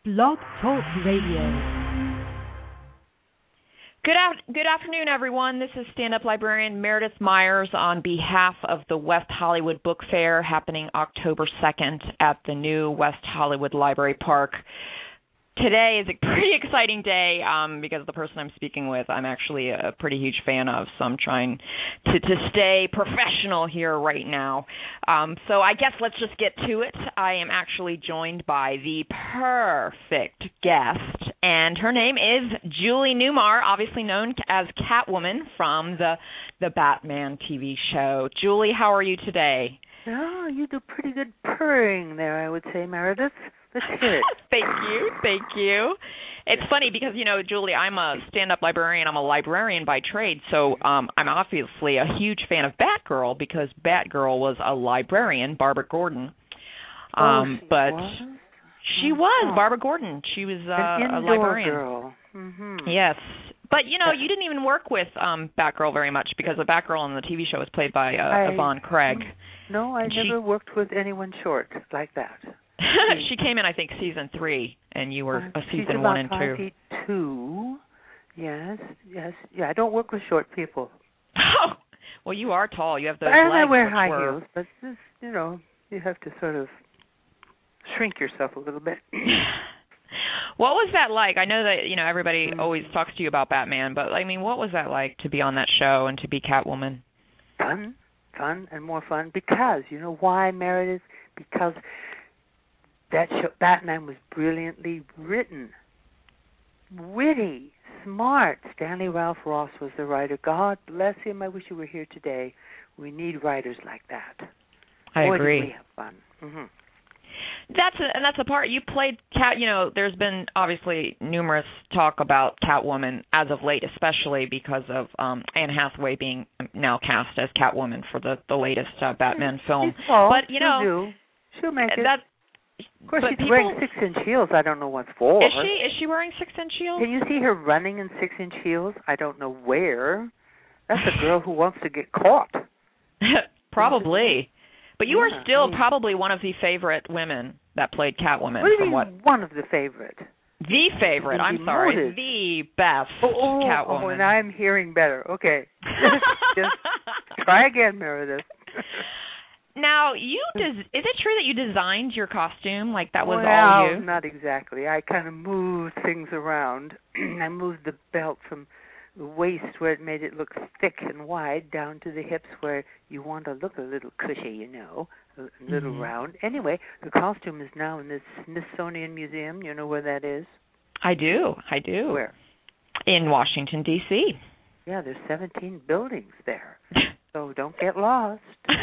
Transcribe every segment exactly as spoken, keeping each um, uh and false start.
Blog Talk Radio. Good, af- good afternoon, everyone. This is stand-up librarian Meredith Myers on behalf of the West Hollywood Book Fair happening October second at the new West Hollywood Library Park. Today is a pretty exciting day um, because the person I'm speaking with I'm actually a pretty huge fan of, so I'm trying to, to stay professional here right now. Um, so I guess let's just get to it. I am actually joined by the perfect guest, and her name is Julie Newmar, obviously known as Catwoman from the, the Batman T V show. Julie, how are you today? Oh, you do pretty good purring there, I would say, Meredith. Let's hear it. Thank you, thank you. It's funny because, you know, Julie, I'm a stand-up librarian. I'm a librarian by trade, so um, I'm obviously a huge fan of Batgirl because Batgirl was a librarian, Barbara Gordon. Um, oh, she but was? she was, Barbara Gordon. She was uh, An a indoor librarian. Girl. Mm-hmm. Yes. But, you know, you didn't even work with um, Batgirl very much because the Batgirl on the T V show was played by uh, I, Yvonne Craig. No, I and never she, worked with anyone short like that. She came in, I think, season three, and you were uh, a season she's one about and five two. Feet two. Yes, yes. Yeah, I don't work with short people. Oh, well, you are tall. You have those and legs. I wear which high were... heels, but just, you know, you have to sort of shrink yourself a little bit. What was that like? I know that, you know, everybody mm-hmm. always talks to you about Batman, but, I mean, what was that like to be on that show and to be Catwoman? Fun, fun, and more fun because, you know why, Meredith? Because that show, Batman was brilliantly written, witty, smart. Stanley Ralph Ross was the writer. God bless him. I wish he were here today. We need writers like that. I Boy, agree. Did we have fun. Mm-hmm. That's a, and that's a part. You played Cat. You know, there's been obviously numerous talk about Catwoman as of late, especially because of um, Anne Hathaway being now cast as Catwoman for the the latest uh, Batman film. Oh, but you know, she'll, do. she'll make it. That, of course, she's people, wearing six-inch heels. I don't know what for. Is she? Is she wearing six-inch heels? Can you see her running in six-inch heels? I don't know where. That's a girl who wants to get caught. Probably. But you yeah, are still I mean, probably one of the favorite women that played Catwoman. What do you from mean what? one of the favorite? The favorite. I'm sorry. The best oh, oh, Catwoman. Oh, and I'm hearing better. Okay. Just try again, Meredith. Now, you des- is it true that you designed your costume? Like that was well, all you? Not exactly. I kind of moved things around. I moved the belt from the waist where it made it look thick and wide down to the hips where you want to look a little cushy, you know, a little mm-hmm. round. Anyway, the costume is now in the Smithsonian Museum. You know where that is? I do. I do. Where? In Washington, D C Yeah, there's seventeen buildings there. So don't get lost.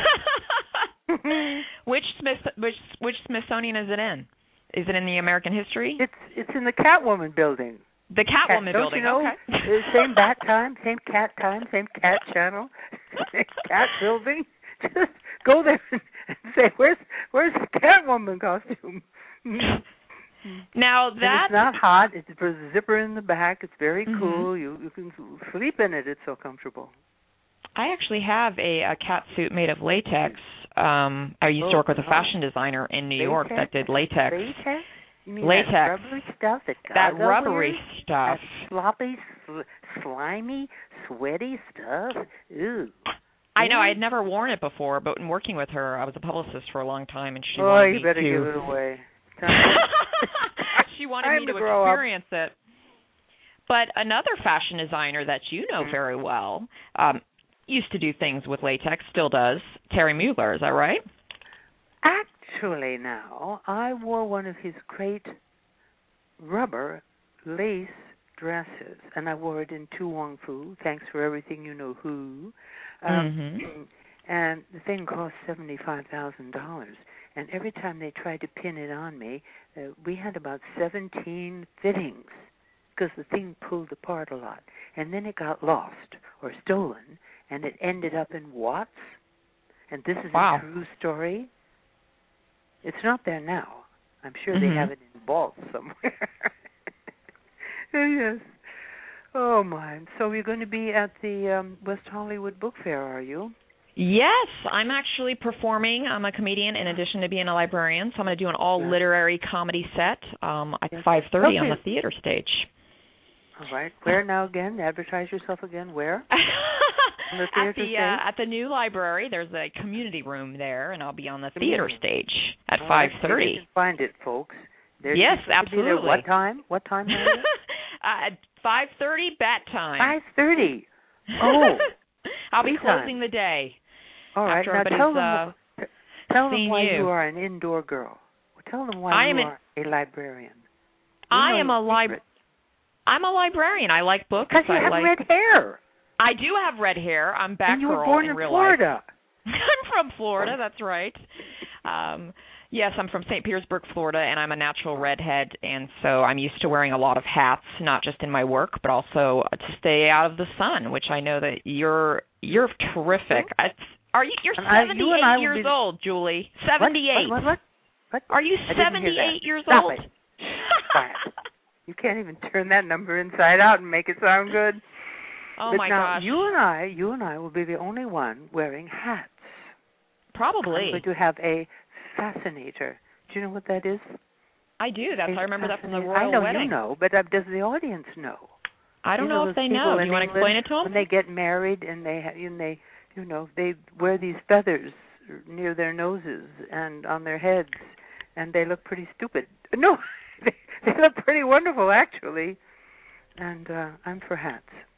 which Smith which which Smithsonian is it in? Is it in the American History? It's it's in the Catwoman building. The Catwoman cat, building. You know, okay. Same bat time, same cat time, same cat channel, same cat building. Just go there and say, "Where's where's the Catwoman costume?" Now that and it's not hot. It's a zipper in the back. It's very mm-hmm. cool. You you can sleep in it. It's so comfortable. I actually have a, a cat suit made of latex. Um, I used oh, to work with a oh. fashion designer in New latex? York that did latex. Latex? You mean latex. That rubbery stuff that, that rubbery wears? stuff. That sloppy, sl- slimy, sweaty stuff. Ooh. I know. I had never worn it before, but in working with her, I was a publicist for a long time, and she oh, wanted you me better to. give it away. She wanted me to, to experience up. it. But another fashion designer that you know very well um, used to do things with latex, still does. Terry Mueller, is that right? Actually, now I wore one of his great rubber lace dresses, and I wore it in Tu Wong Fu. Thanks for everything, you know who. Um, mm-hmm. And the thing cost seventy-five thousand dollars. And every time they tried to pin it on me, uh, we had about seventeen fittings because the thing pulled apart a lot. And then it got lost or stolen, and it ended up in Watts. And this is wow. a true story. It's not there now. I'm sure mm-hmm. they have it in vaults somewhere. Yes. Oh, my. So you're going to be at the um, West Hollywood Book Fair, are you? Yes, I'm actually performing. I'm a comedian in addition to being a librarian, so I'm going to do an all-literary comedy set um, at five thirty on the theater stage. All right. Where now again? Advertise yourself again. Where? On the theater at the stage? uh, at the new library. There's a community room there, and I'll be on the Community. theater stage at All five right. thirty. You can find it, folks. There's yes, you should be there. absolutely. What time? What time? uh, at five thirty, bat time. Five thirty. Oh. I'll be time. closing the day. All right. After Now everybody's, tell them. uh, tell them seen why you. you are an indoor girl. Tell them why I you am are a librarian. We I know am a your lib. secret. I'm a librarian. I like books. Because you I have like. red hair. I do have red hair. I'm back And you were girl born in in real Florida. life. I'm from Florida. That's right. Um, yes, I'm from Saint Petersburg, Florida, and I'm a natural redhead, and so I'm used to wearing a lot of hats, not just in my work, but also to stay out of the sun, which I know that you're you're terrific. It's, are you? You're And I- seventy-eight you and I will years be- old, Julie. seventy-eight. What? What? What? what? Are you I didn't hear seventy-eight that. years Stop old? it. Quiet. You can't even turn that number inside out and make it sound good. Oh but my now, gosh. you and I, you and I will be the only one wearing hats. Probably. I'm going to have a fascinator. Do you know what that is? I do. That's A I remember that from the fascinator. royal I know wedding. you know, but uh, does the audience know? I don't you know, know if they those know. people Do in you want to explain it England, to them? When they get married and they, ha- and they, you know, they wear these feathers near their noses and on their heads, and they look pretty stupid. No, they, they look pretty wonderful actually. And uh, I'm for hats.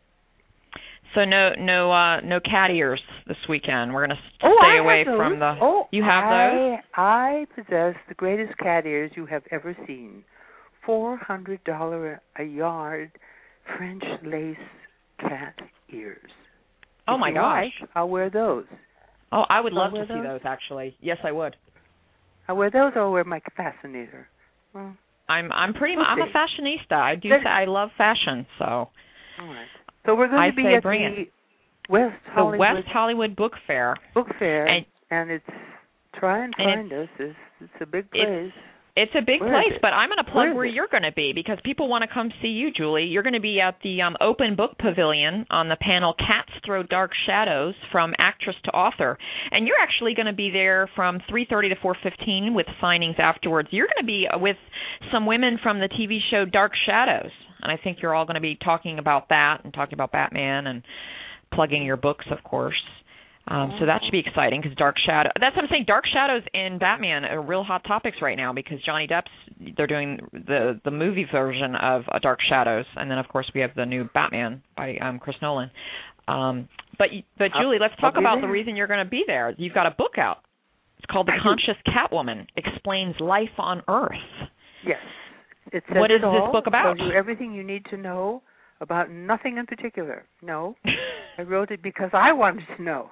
So no, no, uh, no cat ears this weekend. We're gonna Oh, stay I away have those. from the. Oh, you have I, those? I possess the greatest cat ears you have ever seen. Four hundred dollar a yard, French lace cat ears. Oh If my you gosh! like, I'll wear those. Oh, I would I'll love to wear see those. those. Actually, yes, I would. I wear those. Or I'll wear my fascinator. Well, I'm, I'm pretty. We'll I'm a see. fashionista. I do. Let's- Say I love fashion. So. all right. So we're going I to be say at bring the it. West The Hollywood West Hollywood Book Fair. Book Fair, And- and it's try and and find us. It's, it's a big It's- place. It's a big Where is place, it? but I'm going to Where plug is where it? you're going to be because people want to come see you, Julie. You're going to be at the um, Open Book Pavilion on the panel Cats Throw Dark Shadows from Actress to Author. And you're actually going to be there from three thirty to four fifteen with signings afterwards. You're going to be with some women from the T V show Dark Shadows. And I think you're all going to be talking about that and talking about Batman and plugging your books, of course. Um, so that should be exciting because Dark Shadow. That's what I'm saying. Dark Shadows and Batman are real hot topics right now because Johnny Depp's. They're doing the the movie version of uh, Dark Shadows, and then of course we have the new Batman by um, Chris Nolan. Um, but but Julie, let's talk I'll be about there. the reason you're going to be there. You've got a book out. It's called The I do. Conscious Catwoman Explains Life on Earth. Yes. It says What is it all. this book about? Tells you everything you need to know about nothing in particular. No, I wrote it because I wanted to know.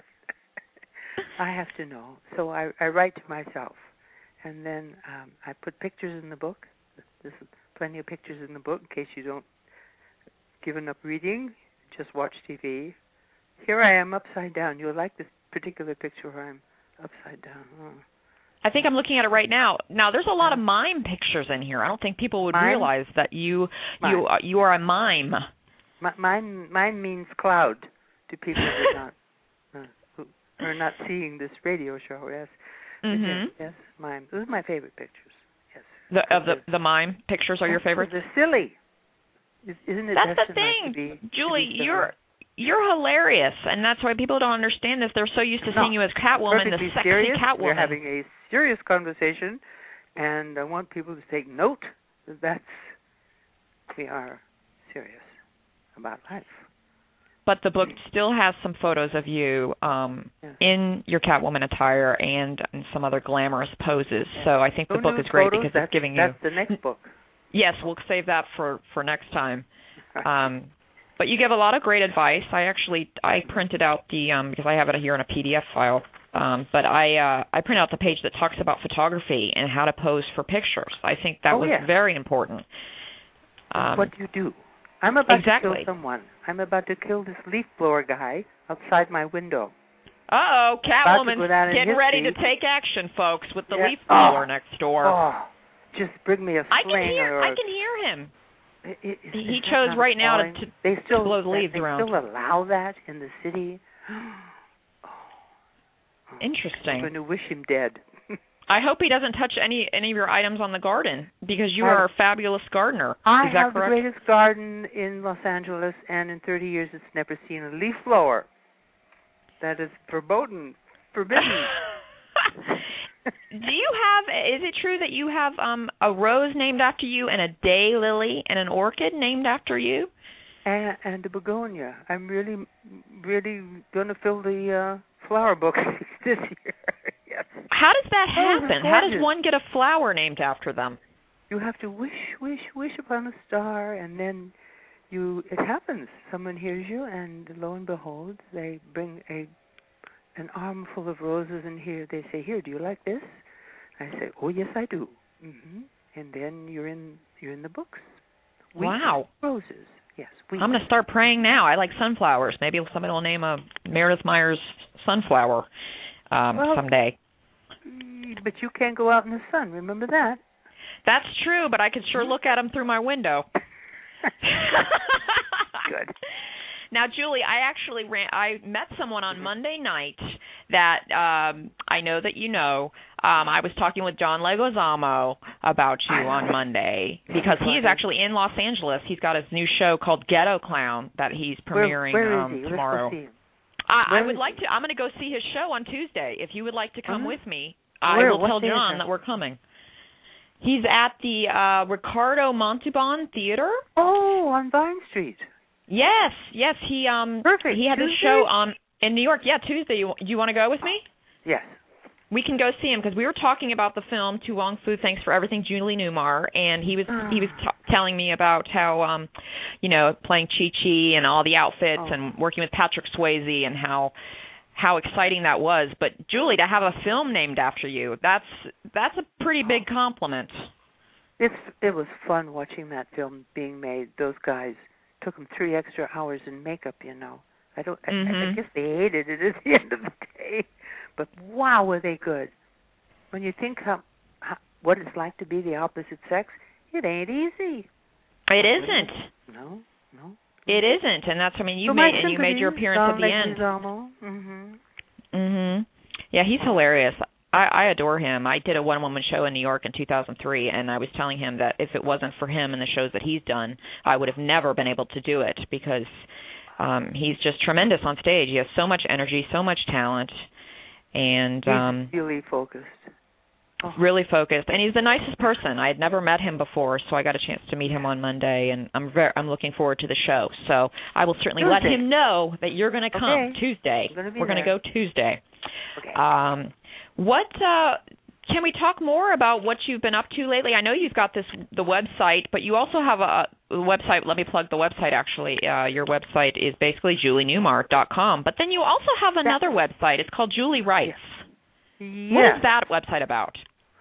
I have to know, so I, I write to myself, and then um, I put pictures in the book. There's plenty of pictures in the book in case you don't given up reading, just watch T V. Here I am upside down. You'll like this particular picture where I'm upside down. Oh. I think I'm looking at it right now. Now, there's a lot of mime pictures in here. I don't think people would Mime? realize that you Mime. you are, you are a mime. My, mine, mine means cloud to people who are not uh, who are not seeing this radio show. Yes, Mhm. yes, yes, mine. Those are my favorite pictures. Yes, The of the the mime pictures are your favorites. They're silly, Is- isn't it? That's the destined not to thing, be- to Julie. be silly? You're you're hilarious, and that's why people don't understand this. They're so used to No, seeing you as Catwoman, the perfectly sexy serious. Catwoman. We're having a serious conversation, and I want people to take note that that's we are serious about life. But the book still has some photos of you um, Yes. in your Catwoman attire and in some other glamorous poses. Yes. So I think No the book nude is great photos, because that's, it's giving that's you. the next book. Yes, we'll save that for, for next time. Um, but you give a lot of great advice. I actually I printed out the um, because I have it here in a P D F file. Um, but I uh, I print out the page that talks about photography and how to pose for pictures. I think that Oh, was yeah. very important. Um, What do you do? I'm about exactly. to kill someone. I'm about to kill this leaf blower guy outside my window. Uh-oh, About to Catwoman's go down in getting ready to history. take action, folks, with the Yeah. leaf blower Oh. next door. Oh, just bring me a I can sling hear or a, I can hear him. It, it, He is that chose not right now to- appalling? to- they still blow the leaves they around. still allow that in the city. Oh, Interesting. I'm going to wish him dead. I hope he doesn't touch any any of your items on the garden, because you I, are a fabulous gardener. I Is that have correct? the greatest garden in Los Angeles, and in thirty years it's never seen a leaf blower. That is verboten, forbidden. Do you have, is it true that you have um, a rose named after you and a daylily and an orchid named after you? And, and a begonia. I'm really, really going to fill the uh, flower book this year. Yes. How does that Oh, happen? they're How does gorgeous. one get a flower named after them? You have to wish, wish, wish upon a star, and then you. It happens. Someone hears you, and lo and behold, they bring a an armful of roses in here. They say, "Here, do you like this?" I say, "Oh, yes, I do." Mm-hmm. And then you're in you're in the books. Wheat Wow. Roses. Yes. Wheat. I'm going to start praying now. I like sunflowers. Maybe somebody will name a Meredith Myers sunflower um, well, someday. But you can't go out in the sun. Remember that. That's true, but I could sure look at them through my window. Good. Now, Julie, I actually ran. I met someone on Monday night that um, I know that you know. Um, I was talking with John Leguizamo about you on Monday because he is actually in Los Angeles. He's got his new show called Ghetto Clown that he's premiering where, where um, is he? tomorrow. Let's go see him. I, I would like to. I'm going to go see his show on Tuesday. If you would like to come uh-huh. with me, Where? I will What tell theater? John that we're coming. He's at the uh, Ricardo Montalban Theater. Oh, on Vine Street. Yes, yes. He um Perfect. he had Tuesday? this show on in New York. Yeah, Tuesday. You you want to go with me? Yes. We can go see him because we were talking about the film To Wong Fu, Thanks for Everything, Julie Newmar, and he was Oh. he was t- telling me about how um you know playing Chi Chi and all the outfits Oh. and working with Patrick Swayze and how how exciting that was. But Julie, to have a film named after you, that's that's a pretty big compliment. It's it was fun watching that film being made. Those guys took them three extra hours in makeup, you know. I don't. Mm-hmm. I, I guess they hated it at the end of the day, but wow, were they good! When you think how, how what it's like to be the opposite sex, it ain't easy. It isn't. No, no. It isn't, and that's I mean you so made and you made your appearance at the end. Mm-hmm. Mhm. Yeah, he's hilarious. I, I adore him. I did a one-woman show in New York in two thousand three, and I was telling him that if it wasn't for him and the shows that he's done, I would have never been able to do it because um, he's just tremendous on stage. He has so much energy, so much talent, and um, he's really focused. Oh. Really focused, and he's the nicest person. I had never met him before, so I got a chance to meet him on Monday, and I'm very, I'm looking forward to the show. So I will certainly Tuesday. let him know that you're going to come Okay. Tuesday. Gonna be We're going to there. go Tuesday. Okay. Um, what uh, can we talk more about what you've been up to lately? I know you've got this the website, but you also have a, a website. Let me plug the website. Actually, uh, your website is basically julie newmar dot com. But then you also have another website. It's called Julie Writes. Yes. What is that website about?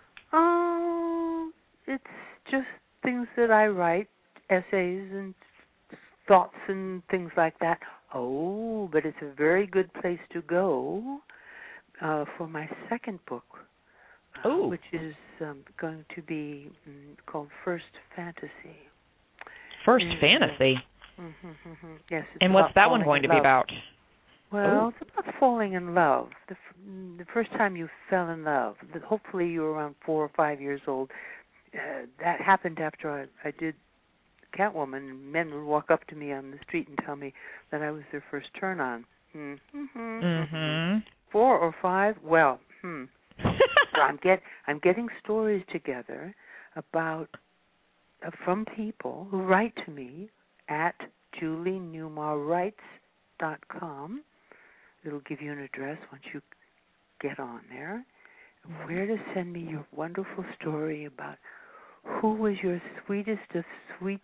Oh, it's just things that I write, essays and thoughts and things like that. Oh, but it's a very good place to go uh, for my second book, uh, which is um, going to be mm, called First Fantasy. First and, Fantasy? Uh, mm-hmm, mm-hmm. Yes. It's and what's that one falling going to in be love. about? Well, Ooh. it's about falling in love. The, f- the first time you fell in love. Hopefully you were around four or five years old. Uh, that happened after I, I did Catwoman, and men would walk up to me on the street and tell me that I was their first turn-on. Mm-hmm. Mm-hmm. Four or five? Well, hmm. So I'm, get, I'm getting stories together about uh, from people who write to me at julie newmar writes dot com. It'll give you an address once you get on there, where to send me your wonderful story about who was your sweetest of sweet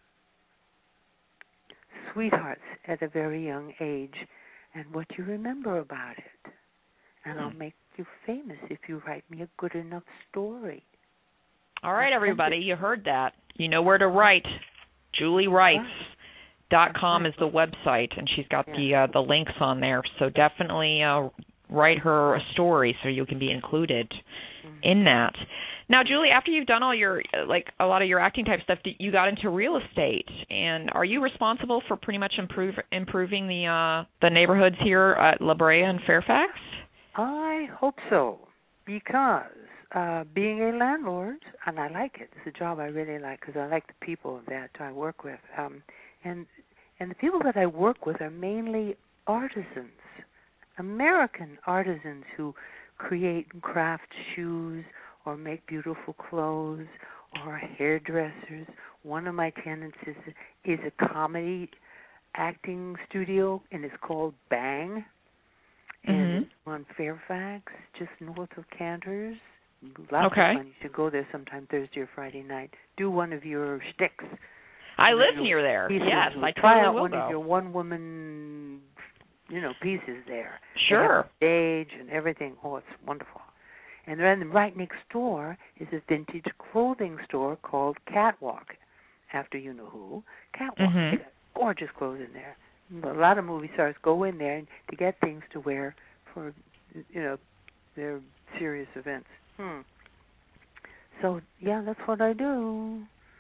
sweethearts at a very young age and what you remember about it. And I'll make you famous if you write me a good enough story. All right, everybody, you heard that. You know where to write. Julie Writes. Dot com is the website, and she's got the uh, the links on there. So definitely uh, write her a story so you can be included mm-hmm. in that. Now, Julie, after you've done all your like a lot of your acting type stuff, you got into real estate. And are you responsible for pretty much improve improving the uh, the neighborhoods here at La Brea and Fairfax? I hope so, because uh, being a landlord, and I like it. It's a job I really like because I like the people that I work with, um, and and the people that I work with are mainly artisans, American artisans who create and craft shoes or make beautiful clothes or hairdressers. One of my tenants is is a comedy acting studio, and it's called Bang, and Mm-hmm. it's on Fairfax, just north of Cantor's. Lots Okay. of fun. You should go there sometime Thursday or Friday night. Do one of your shticks. I One live of your near there. pieces. Yes, I Try totally out will one go. of your one-woman, you know, pieces there. Sure. They have a stage and everything. Oh, it's wonderful. And then right next door is a vintage clothing store called Catwalk, after you know who. Catwalk. Mhm. They got gorgeous clothes in there. A lot of movie stars go in there to get things to wear for, you know, their serious events. Hmm. So, yeah, that's what I do.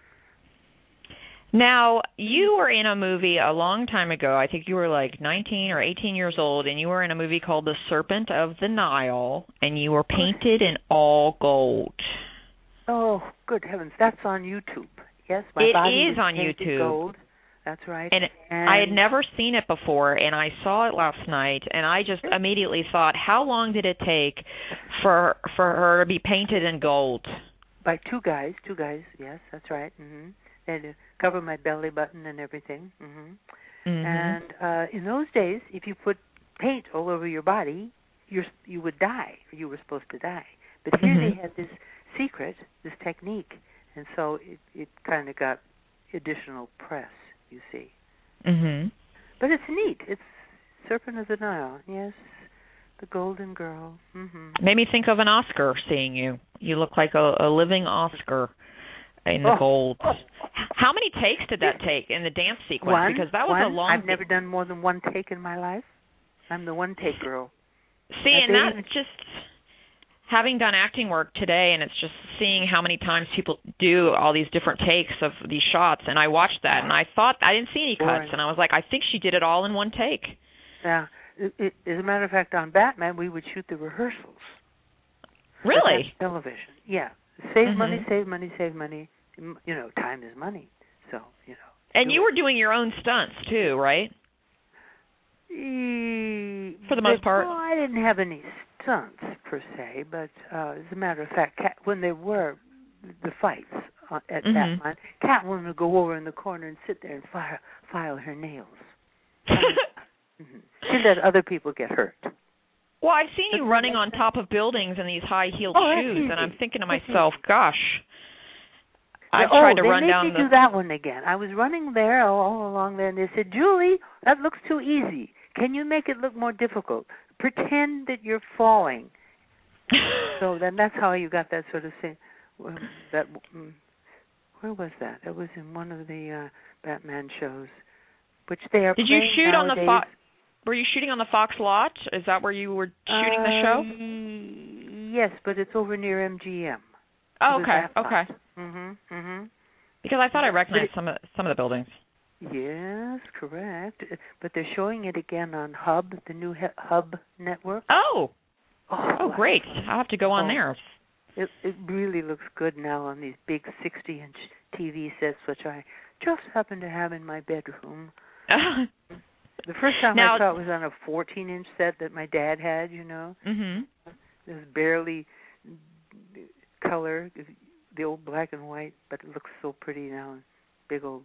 Now, you were in a movie a long time ago. I think you were like nineteen or eighteen years old, and you were in a movie called The Serpent of the Nile, and you were painted in all gold. Oh, good heavens. That's on YouTube. Yes, my It body is was on painted YouTube. gold. That's right. And, and I had never seen it before, and I saw it last night, and I just immediately thought, how long did it take for for her to be painted in gold? By two guys, two guys, yes, that's right. Mm-hmm. They had to cover my belly button and everything. Mm-hmm. Mm-hmm. And uh, in those days, if you put paint all over your body, you're, you would die. You were supposed to die. But here Mhm. they had this secret, this technique, and so it, it kind of got additional press, you see. Mhm. But it's neat. It's Serpent of the Nile, yes, the Golden Girl. Mm-hmm. Made me think of an Oscar seeing you. You look like a, a living Oscar in the Oh. gold. How many takes did that take in the dance sequence? One, Because that was one. a long. I've never done more than one take in my life. I'm the one take girl. See, I and didn't that's just having done acting work today, and it's just seeing how many times people do all these different takes of these shots. And I watched that, and I thought I didn't see any cuts, Boring. and I was like, I think she did it all in one take. Yeah. It, it, as a matter of fact, on Batman, we would shoot the rehearsals. Really? That's television. Yeah. Save Mhm. money, save money, save money. M- You know, time is money. So, you know. And do you it. were doing your own stunts too, right? E- For the most but- part. Well, I didn't have any stunts per se, but uh, as a matter of fact, Cat, when there were the fights uh, at Mhm. Batman, Catwoman would go over in the corner and sit there and file, file her nails. Mm-hmm. She let other people get hurt. Well, I've seen you Doesn't running that on make top of buildings in these high-heeled Oh, that's shoes, easy. and I'm thinking to That's myself, gosh, I've oh, tried to they run made down me the... do that one again. I was running there all, all along there, and they said, Julie, that looks too easy. Can you make it look more difficult? Pretend that you're falling. So then that's how you got that sort of thing. Um, that um, where was that? That was in one of the uh, Batman shows, which they are. Did you playing shoot on the nowadays. Fox? Were you shooting on the Fox lot? Is that where you were shooting the show? Uh, yes, but it's over near M G M. Oh, okay, okay. Mhm, mhm. Because I thought I recognized it- some of some of the buildings. Yes, correct. But they're showing it again on Hub, the new he- Hub network. Oh, Oh, oh, great! I'll have to go on Oh. there. It it really looks good now on these big sixty-inch T V sets, which I just happen to have in my bedroom. The first time Now- I saw it was on a fourteen-inch set that my dad had. You know, Mhm. it was barely color, the old black and white, but it looks so pretty now. Big old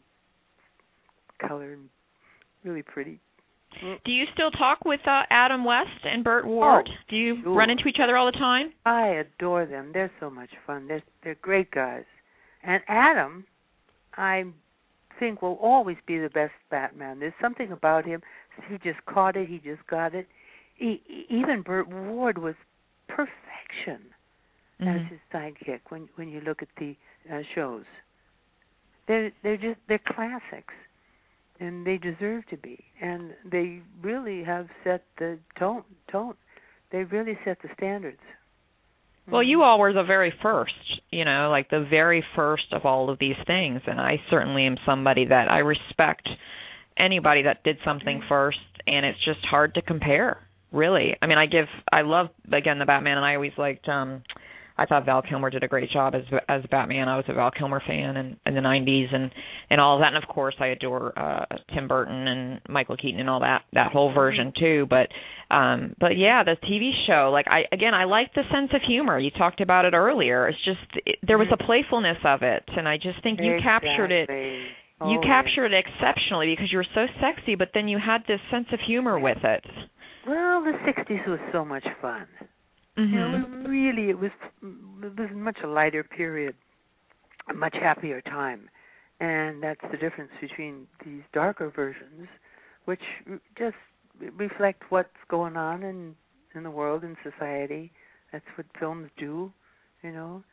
color, and really pretty. Do you still talk with uh, Adam West and Burt Ward? Oh, Do you sure. run into each other all the time? I adore them. They're so much fun. They're they're great guys. And Adam, I think, will always be the best Batman. There's something about him. He just caught it. He just got it. He, even Burt Ward was perfection Mhm. as his sidekick. When when you look at the uh, shows, they're they're just they're classics, and they deserve to be. And they really have set the tone. Tone. They really set the standards. Well, you all were the very first, you know, like the very first of all of these things, and I certainly am somebody that I respect anybody that did something first, and it's just hard to compare. really. I mean, I give, I love, again, the Batman, and I always liked, um, I thought Val Kilmer did a great job as as Batman. I was a Val Kilmer fan in, in the nineties and, and all of that. And, of course, I adore uh, Tim Burton and Michael Keaton and all that, that whole version, too. But, um, but yeah, the T V show, like, I again, I like the sense of humor. You talked about it earlier. It's just, it, there was a playfulness of it, and I just think you exactly. captured it. You oh, captured it exceptionally because you were so sexy, but then you had this sense of humor with it. Well, the sixties was so much fun. Mm-hmm. You know, really, it was it was much a lighter period, a much happier time, and that's the difference between these darker versions, which just reflect what's going on in in the world and society. That's what films do, you know.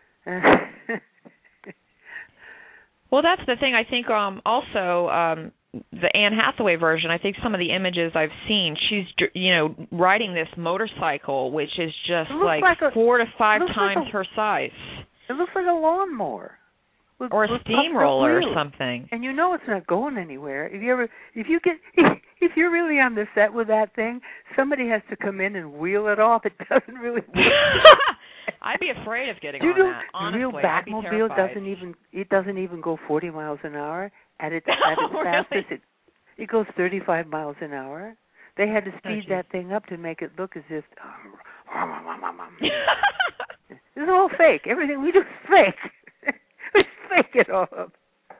Well, that's the thing. I think um, also. Um, the Anne Hathaway version, I think some of the images I've seen, she's, you know, riding this motorcycle, which is just like, like a, four to five times like a, her size. It looks like a lawnmower. With, or a with steamroller or something. And you know it's not going anywhere. If you ever, if you get, if you're really on the set with that thing, somebody has to come in and wheel it off. It doesn't really work. I'd be afraid of getting you on know, that. Honestly, real Batmobile doesn't even it doesn't even go forty miles an hour. At its, at its oh, fastest, really? it, it goes thirty-five miles an hour. They had to speed oh, that thing up to make it look as if it's all fake. Everything we do is fake. We fake it all up.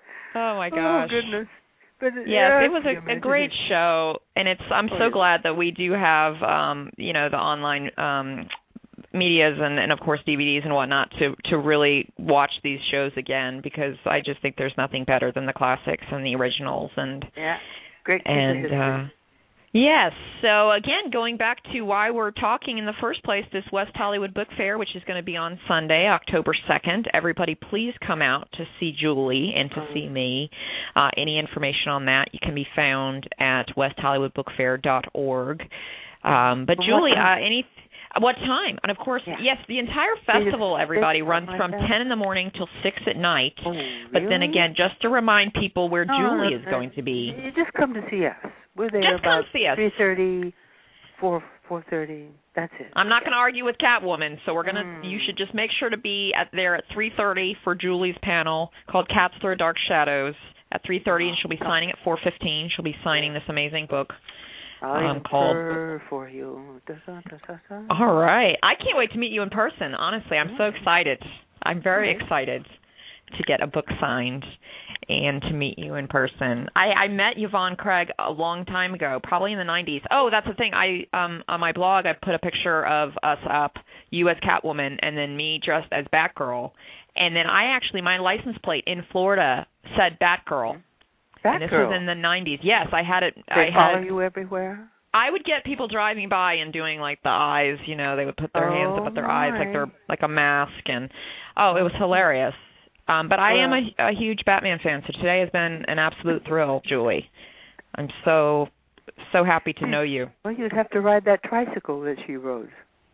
Oh my gosh! Oh goodness! But yes, yeah, it was a, a great show, and it's. I'm oh, so yeah. glad that we do have, um, you know, the online. Um, medias and, and of course D V Ds and whatnot to to really watch these shows again, because I just think there's nothing better than the classics and the originals. And yeah, great piece and of uh, yes. So again, going back to why we're talking in the first place, this West Hollywood Book Fair, which is going to be on Sunday, October second. Everybody, please come out to see Julie and to see me. Uh, any information on that you can be found at west hollywood book fair dot org. Um, but Julie, uh, any. What time? And, of course, yeah. yes, the entire festival, everybody, runs from ten in the morning till six at night. Oh, really? But then again, just to remind people where no, Julie no, is no. going to be. You just come to see us. We're there just about come see us. three thirty, four thirty. That's it. I'm not going to argue with Catwoman, so we're going to. Mm. You should just make sure to be at there at three thirty for Julie's panel called Cats Through Dark Shadows at three thirty, oh, and she'll be signing at four fifteen. She'll be signing this amazing book. I'll um, called for you. Da, da, da, da, da. All right. I can't wait to meet you in person. Honestly, I'm so excited. I'm very okay. excited to get a book signed and to meet you in person. I, I met Yvonne Craig a long time ago, probably in the nineties. Oh, that's the thing. I um on my blog I put a picture of us up, you as Catwoman, and then me dressed as Batgirl. And then I actually, my license plate in Florida said Batgirl. Batgirl. And this was in the nineties. Yes, I had it. They I follow had, you everywhere? I would get people driving by and doing like the eyes, you know, they would put their oh, hands up at their my. eyes like they're like a mask, and oh, it was hilarious. Um, but I well, am a, a huge Batman fan, so today has been an absolute thrill, Julie. I'm so so happy to know you. Well, you'd have to ride that tricycle that she rode.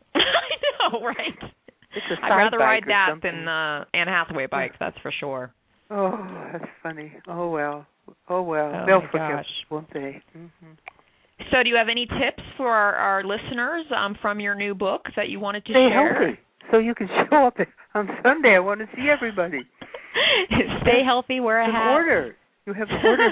I know, right? It's a I'd rather ride or that something. than the Anne Hathaway bike, that's for sure. Oh, that's funny. Oh well. Oh well. Oh, They'll my forget, gosh. won't they? Mm-hmm. So do you have any tips for our, our listeners um, from your new book that you wanted to Stay share? healthy, so you can show up on Sunday. I want to see everybody. Stay healthy, wear a An hat. order. You have an order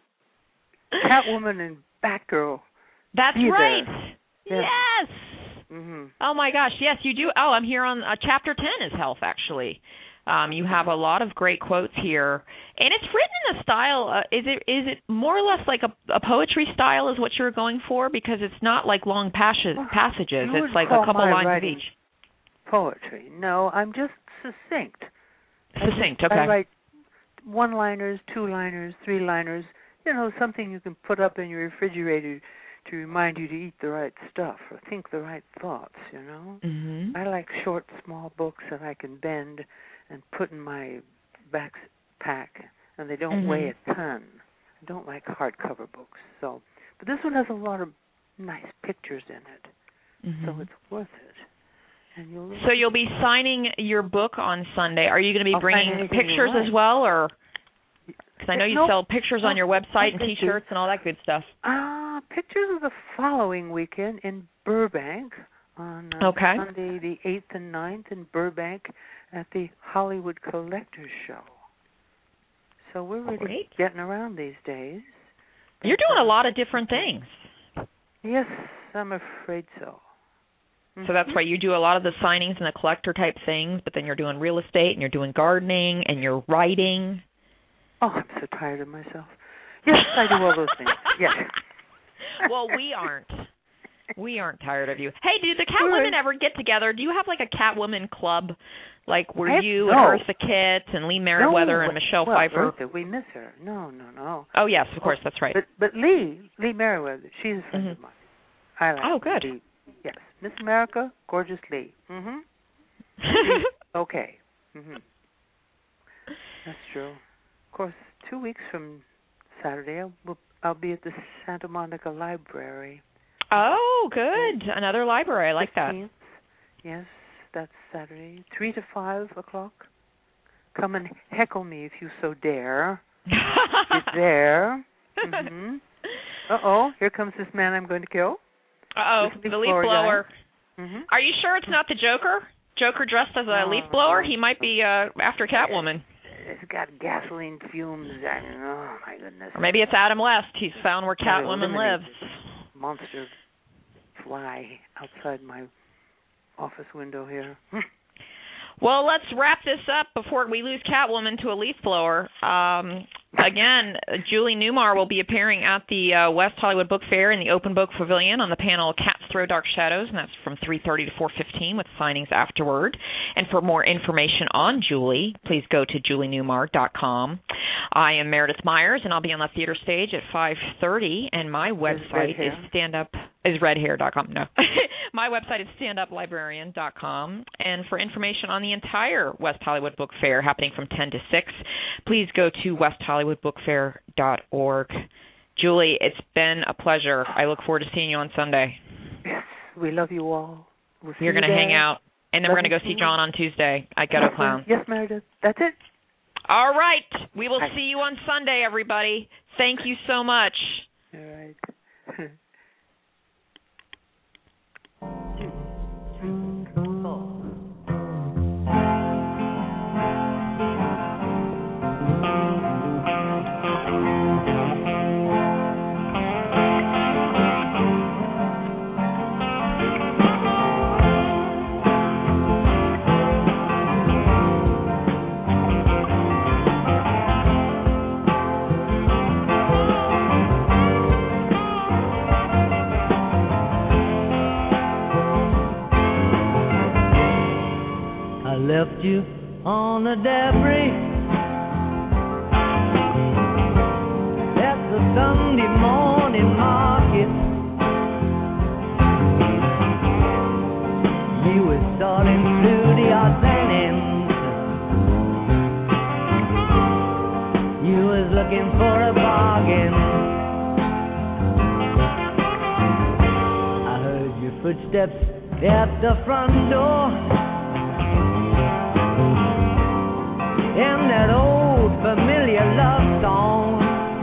from Catwoman and Batgirl. That's Be right. There. Yes. yes. Mm-hmm. Oh, my gosh. Yes, you do. Oh, I'm here on uh, Chapter ten is health, actually. Um, you have a lot of great quotes here. And it's written in a style, uh, is it is it more or less like a, a poetry style is what you're going for? Because it's not like long passages. Well, passages. You It's like call a couple my lines of writing each. Poetry. No, I'm just succinct. Succinct, I, okay. I write one-liners, two-liners, three-liners, you know, something you can put up in your refrigerator to remind you to eat the right stuff or think the right thoughts, you know. Mm-hmm. I like short, small books that I can bend and put in my backpack, and they don't mm-hmm. weigh a ton. I don't like hardcover books. So, but this one has a lot of nice pictures in it, mm-hmm. so it's worth it. And you'll So you'll be signing your book on Sunday. Are you going to be I'll bringing pictures as well, or? Because I know you nope. sell pictures nope. on your website and I T-shirts and all that good stuff. Ah, Uh, pictures of the following weekend in Burbank on uh, okay. Sunday the eighth and ninth in Burbank at the Hollywood Collectors Show. So we're really Great. getting around these days. You're doing a lot of different things. Yes, I'm afraid so. Mm-hmm. So that's why you do a lot of the signings and the collector type things, but then you're doing real estate and you're doing gardening and you're writing. Oh, I'm so tired of myself. Yes, I do all those things. Yes. Well, we aren't. We aren't tired of you. Hey, do the Catwomen ever get together? Do you have like a Catwoman club, like where have, you no. and Eartha Kitt and Lee Merriweather no, and Michelle well, Pfeiffer? Eartha, we miss her. No, no, no. Oh yes, of course, that's right. But but Lee, Lee Merriweather, she's a friend mm-hmm. of mine. I like oh, good. Lee. Yes, Miss America, gorgeous Lee. Mhm. Okay. Mhm. That's true. Of course, two weeks from Saturday, I'll, I'll be at the Santa Monica Library. Oh, good. Another library. I like that. Yes, that's Saturday, three to five o'clock. Come and heckle me if you so dare. It's there. Mm-hmm. Uh-oh, here comes this man I'm going to kill. Uh-oh, leaf the leaf blower. blower. Mm-hmm. Are you sure it's not the Joker? Joker dressed as a oh, leaf blower? He might be uh, after Catwoman. It's got gasoline fumes. And, oh, my goodness. Or maybe it's Adam West. He's found where Catwoman lives. Monster fly outside my office window here. Well, let's wrap this up before we lose Catwoman to a leaf blower. Um, again, Julie Newmar will be appearing at the uh, West Hollywood Book Fair in the Open Book Pavilion on the panel Cats Throw Dark Shadows, and that's from three thirty to four fifteen with signings afterward. And for more information on Julie, please go to julie newmar dot com. I am Meredith Myers, and I'll be on the theater stage at five thirty, and my website is stand up is red hair dot com. No. My website is stand up librarian dot com, and for information on the entire West Hollywood Book Fair happening from ten to six, please go to west hollywood book fair dot org. Julie, it's been a pleasure. I look forward to seeing you on Sunday. Yes, we love you all. We'll You're going to hang out, and then love we're going to go see John on Tuesday at Ghetto Clown. Yes, Meredith. That's it. All right. We will Hi. see you on Sunday, everybody. Thank you so much. All right. Left you on the debris at the Sunday morning market. You were sorting through the odds and ends. You was looking for a bargain. I heard your footsteps at the front door. And that old familiar love song,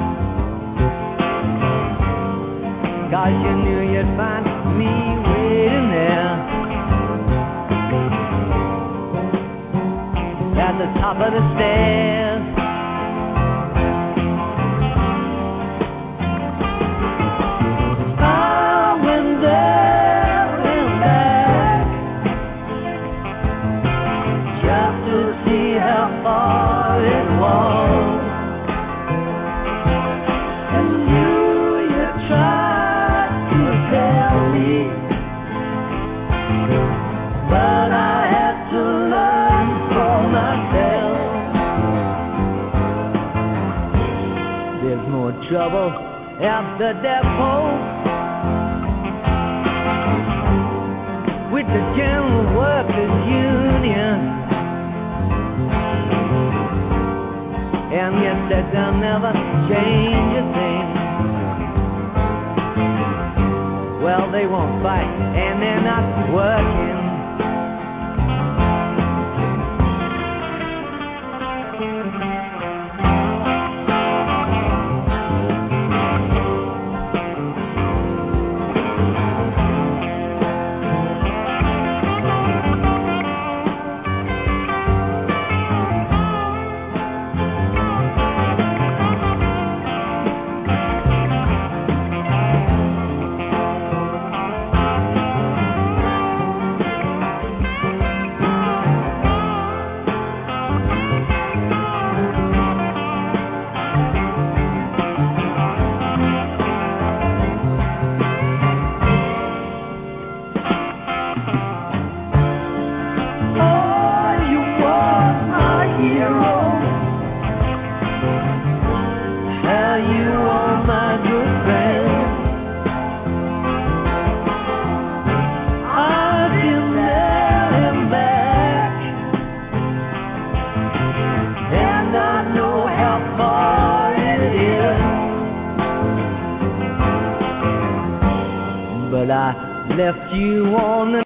'cause you knew you'd find me waiting there at the top of the stairs. I went there and back just to see how far it was, and you, you tried to tell me, but I had to learn for myself. There's more trouble at the depot with the General Workers Union. And you said they'll never change a thing. Well, they won't fight, and they're not working. left you on the